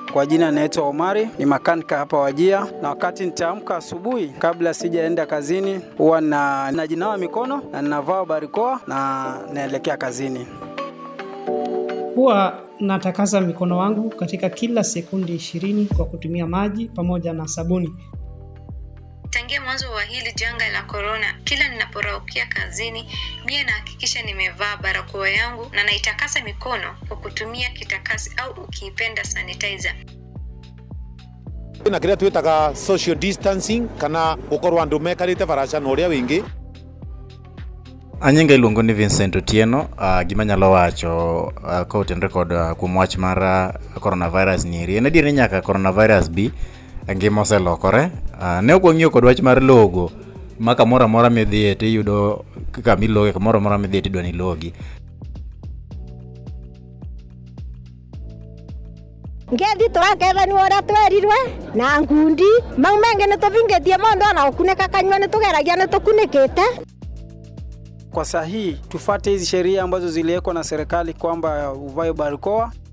Kwa jina naitwa Omari, ni makanika hapa Wajia, na wakati nitaamka asubuhi kabla sijaenda kazini huwa najinawa mikono na ninavaa barakoa na naelekea kazini. Huwa natakasa mikono wangu katika kila sekundi 20 kwa kutumia maji pamoja na sabuni. Tangia mwanzo wa hili janga la corona, kila ninaporaukia kazini, mimi nahakikisha nimevaa barakoa yangu na naitakasa mikono kwa kutumia kitakasi au ukiipenda sanitizer. Na kile tuitaga social distancing kana gukorwa andu mekarite faraja no ria wingi. Anyinga iluongo ni Vincent Otieno, gimanyalo wacho koten record kuom wach mar coronavirus ni en adier ni nyaka coronavirus bi ngima oselokore. Ne okwang'iyo kod wach mar logo ma kamoro amora midhiye tiyudo kaka miloge, kamoro amora midhiye tidwa ni logi. Ngedi twaketha ni ora twerirwe na ngundi maumenge ne tovingetie mondo na okuneka kanywa ne tugeragia ne tokunekete. Kwa sahihi tufuate hizi sheria ambazo ziliwekwa na serikali kwamba uvae barakoa.